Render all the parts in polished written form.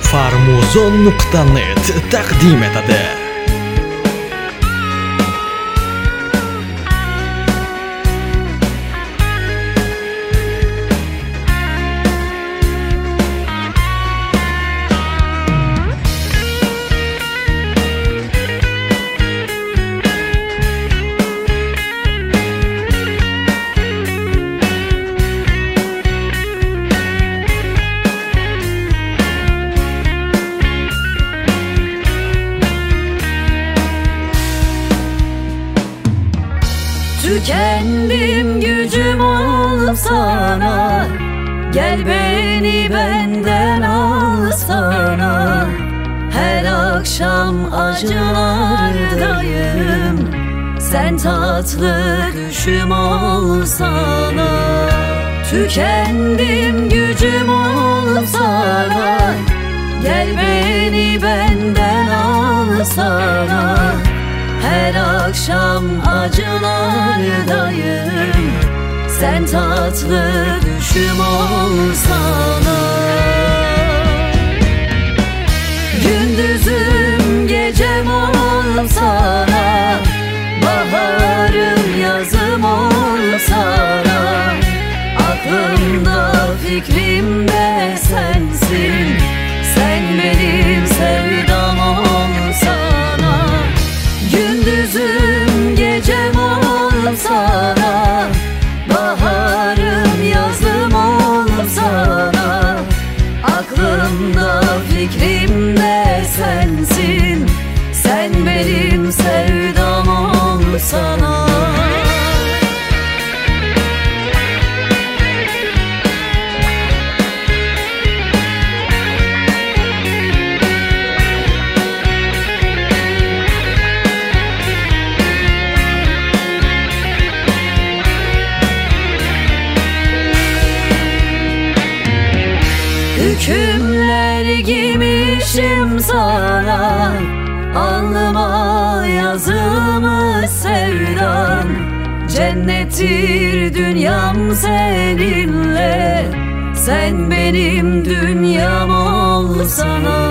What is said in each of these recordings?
Farmuzon.net taqdim etadi. Tükendim, gücüm olup sana, gel beni benden al sana. Her akşam acılardayım, sen tatlı düşüm ol sana. Tükendim, gücüm olup sana, gel beni benden al sana. Her akşam acılardayım, sen tatlı düşüm ol sana. Gündüzüm gecem ol sana, baharım yazım ol sana. Aklımda fikrimde sensin, sen benim sevdam ol sana. Gündüzüm gecem ol sana, baharım yazım ol sana. Aklımda fikrimde sensin, sen benim sevdam ol sana. Hükümler giymişim sana, alnıma yazılmış sevdan. Cennettir dünyam seninle, sen benim dünyam ol sana.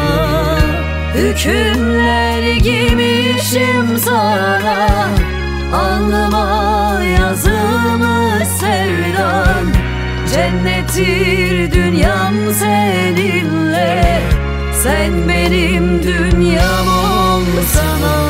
Hükümler giymişim sana, alnıma yazılmış sevdan. Cennettir dünyam seninle, sen benim dünyam ol sana.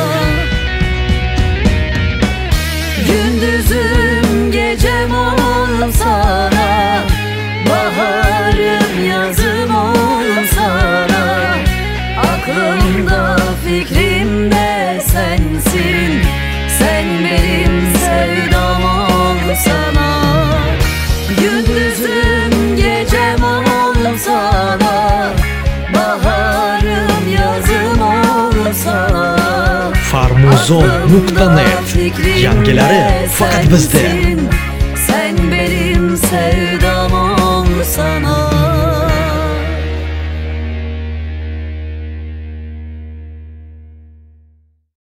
Gündüzüm gecem ol sana, baharım yazım ol sana. Aklımda fikrimde sensin, sen benim sevdam ol sana. Gündüzüm gecem ol sana, baharım yazım ol sana. Farmuzon.net yangilari faqat bizda. Sen benim sevdam ol sana.